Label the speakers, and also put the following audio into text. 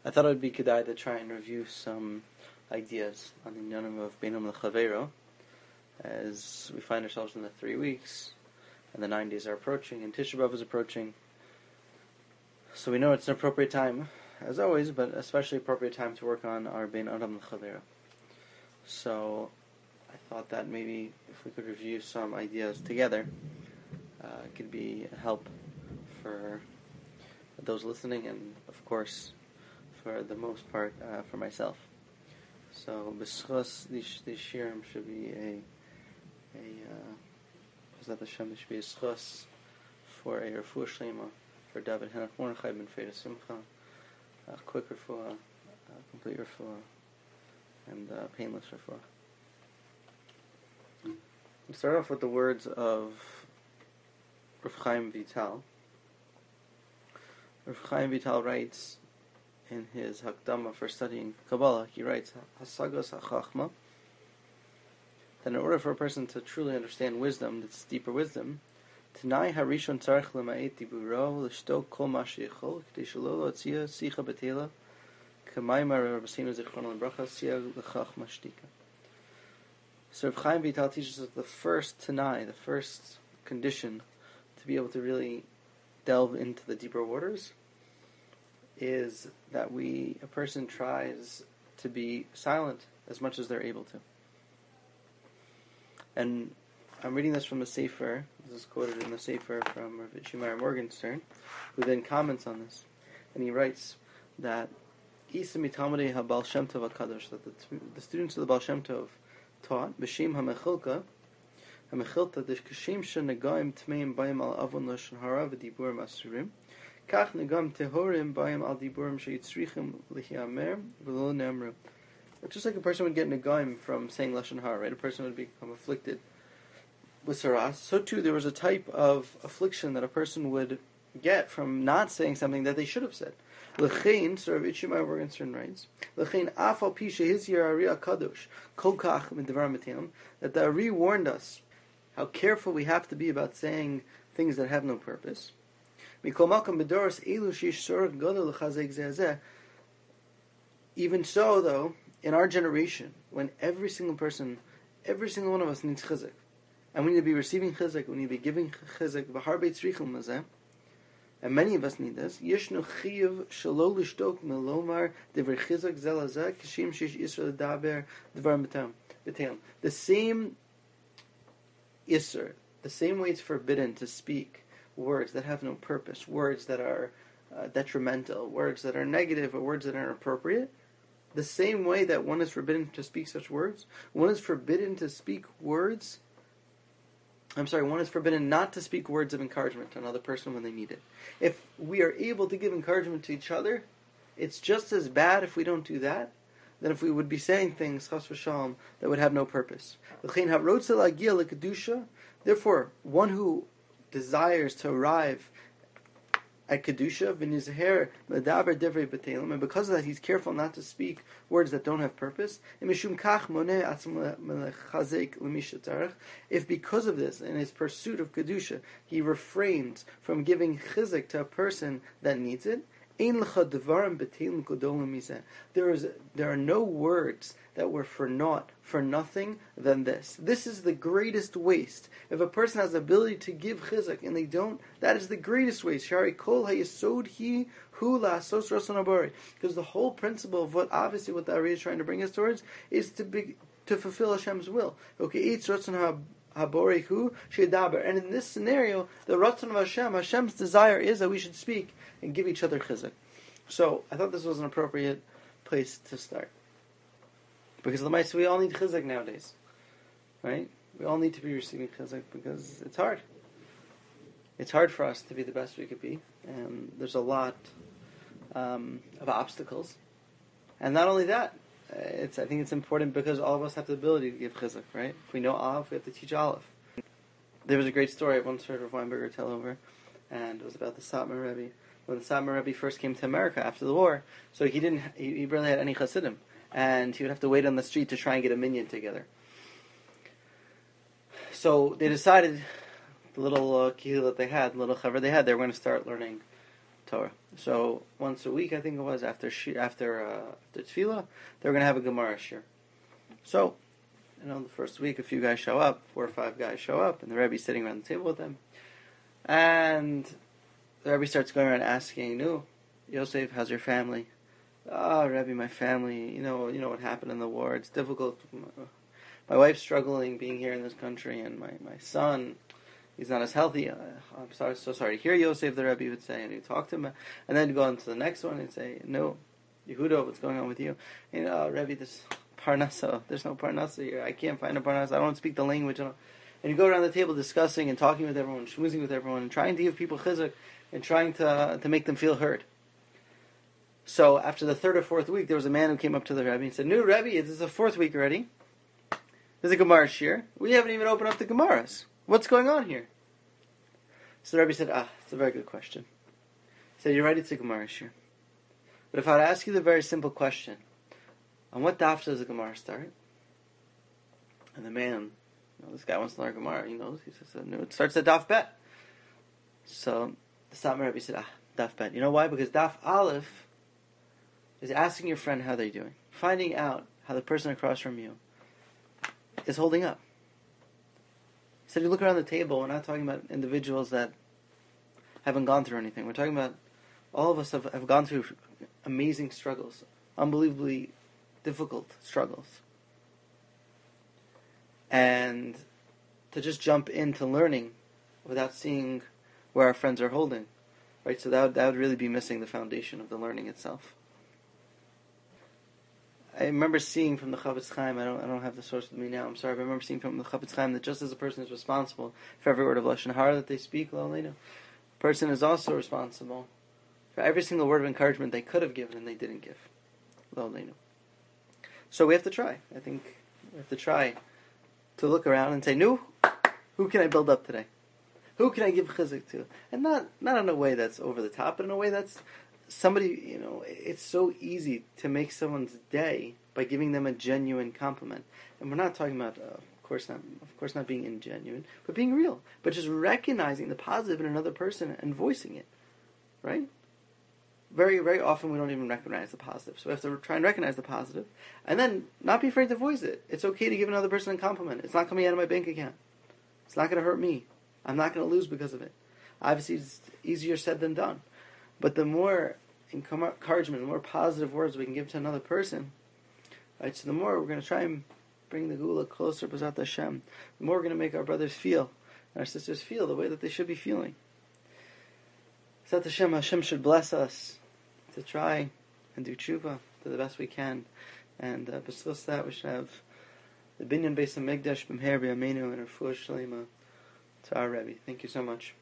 Speaker 1: I thought it would be kedai to try and review some ideas on the Inyanim of Beinam L'Chavero, as we find ourselves in the 3 weeks, and the 9 days are approaching, and Tisha B'Av is approaching. So we know it's an appropriate time, as always, but especially appropriate time to work on our Bein Adam L'Chavero. So I thought that maybe if we could review some ideas together, it could be a help for those listening, and of course, for the most part, for myself. So, B'schus, these shirim should be a schus for a refuah shlema for David Henach Mordechai ben Freda Simcha, a quick refuah, complete refuah, and painless refuah. We start off with the words of Rav Chaim Vital. Rav Chaim Vital writes in his Hakdama for studying Kabbalah, he writes, Hasagas HaChachma, that in order for a person to truly understand wisdom, that's deeper wisdom, Tanai Harishon Tzarech Lema'et Diburo, L'shtok Kol Ma Sheichol, K'dei Shelo Lo'atzia Sicha B'Teila, K'maymar Rabbeinu Zichrono L'Bracha, Siya L'Chachma Shtika. So Rav Chaim Vital teaches us the first Tanai, the first condition to be able to really delve into the deeper waters, is that a person tries to be silent as much as they're able to. And I'm reading this from the Sefer, this is quoted in the Sefer from Rav Ishmael Morgenstern, who then comments on this. And he writes that Isa mitamadei ha-Baal Shem Tov HaKadosh, that the students of the Baal Shem Tov taught, B'Shem ha-Mechilta, D'Kashim she'negaim tmeim bayim al avon lashon hara v'diburim asurim, Kach negam tehorim bayim al diburim sheyitzrichim lihiamer v'lo ne'amru. Just like a person would get negaim from saying lashon hara, right? A person would become afflicted with saras. So too, there was a type of affliction that a person would get from not saying something that they should have said. L'chein, so Rav Ishmael Morgenstern writes, L'chein afal pi shehizir Ari HaKadosh kol kach midvar mitim, that the Ari warned us how careful we have to be about saying things that have no purpose. Even so, though, in our generation, when every single one of us needs chizuk, and we need to be receiving chizuk, we need to be giving chizuk, and many of us need this, the same Isser, the same way it's forbidden to speak words that have no purpose, words that are detrimental, words that are negative, or words that are inappropriate, the same way that one is forbidden to speak such words, one is forbidden not to speak words of encouragement to another person when they need it. If we are able to give encouragement to each other, it's just as bad if we don't do that than if we would be saying things, chas v'shalom, that would have no purpose. Therefore, one who desires to arrive at Kedusha, and because of that he's careful not to speak words that don't have purpose, if because of this, in his pursuit of Kedusha, he refrains from giving chizuk to a person that needs it, there are no words that were for naught, for nothing, than this. This is the greatest waste. If a person has the ability to give chizuk and they don't, that is the greatest waste. Shari kol hayesod hi hu la'asos rason habari. Because the whole principle of what the Ari is trying to bring us towards is to fulfill Hashem's will. Okay, each rason habori hu shedaber. And in this scenario, the rason of Hashem's desire is that we should speak and give each other chizuk. So I thought this was an appropriate place to start. Because we all need chizuk nowadays. Right? We all need to be receiving chizuk because it's hard. It's hard for us to be the best we could be. And there's a lot of obstacles. And not only that, I think it's important because all of us have the ability to give chizuk, right? If we know Aleph, we have to teach Aleph. There was a great story I once heard Rav Weinberger tell over, and it was about the Satmar Rebbe. When the Satmar Rebbe first came to America after the war, so he barely had any Hasidim, and he would have to wait on the street to try and get a minyan together. So they decided, the little kihil that they had, the little chaver they had, they were going to start learning Torah. So once a week, I think it was, after Tefillah, they were going to have a Gemara shir. So, the first week, a few guys show up, 4 or 5 guys show up, and the Rebbe's sitting around the table with them. And the Rebbe starts going around asking, "No, Yosef, how's your family?" "Oh, Rebbe, my family, you know what happened in the war. It's difficult. My wife's struggling being here in this country, and my son, he's not as healthy. I'm so sorry to hear, Yosef," the Rebbe would say, and he'd talk to him. And then he'd go on to the next one and say, "No, Yehuda, what's going on with you?" "Rebbe, this Parnasa, there's no Parnasa here. I can't find a Parnasa. I don't speak the language." And you go around the table discussing and talking with everyone, schmoozing with everyone, and trying to give people chizuk, and trying to make them feel heard. So after the 3rd or 4th week, there was a man who came up to the Rebbe and said, "No, Rebbe, this is the 4th week already. There's a Gemara shir. We haven't even opened up the Gemaras. What's going on here?" So the Rebbe said, "It's a very good question." He said, "You're right, it's a Gemara shir. But if I would ask you the very simple question, on what daf does the Gemara start?" And the man, this guy wants to learn Gemara, he knows. He says, "No, it starts at daf bet." So the Satmar Rebbe said, daf bet. You know why? Because daf aleph is asking your friend how they're doing, finding out how the person across from you is holding up. He said, you look around the table, we're not talking about individuals that haven't gone through anything. We're talking about all of us have gone through amazing struggles, unbelievably difficult struggles. And to just jump into learning without seeing where our friends are holding, right? So that would really be missing the foundation of the learning itself. I remember seeing from the Chafetz Chaim, I don't have the source with me now, I'm sorry, but I remember seeing from the Chafetz Chaim that just as a person is responsible for every word of Lashon Hara that they speak, a person is also responsible for every single word of encouragement they could have given and they didn't give. So we have to try. I think we have to try to look around and say, "No, who can I build up today? Who can I give chizuk to?" And not in a way that's over the top, but in a way that's somebody, it's so easy to make someone's day by giving them a genuine compliment. And we're not talking about, of course not being ingenuine, but being real. But just recognizing the positive in another person and voicing it, right? Very, very often we don't even recognize the positive. So we have to try and recognize the positive, and then not be afraid to voice it. It's okay to give another person a compliment. It's not coming out of my bank account. It's not going to hurt me. I'm not going to lose because of it. Obviously, it's easier said than done. But the more encouragement, the more positive words we can give to another person, right? So the more we're going to try and bring the Gula closer, B'ezrat Hashem, the more we're going to make our brothers feel, and our sisters feel the way that they should be feeling. B'ezrat Hashem, Hashem should bless us to try and do tshuva to the best we can. And besides that, we should have the Binyan Beis HaMikdash B'mher B'yameinu and Refuah Shlema to our Rebbe. Thank you so much.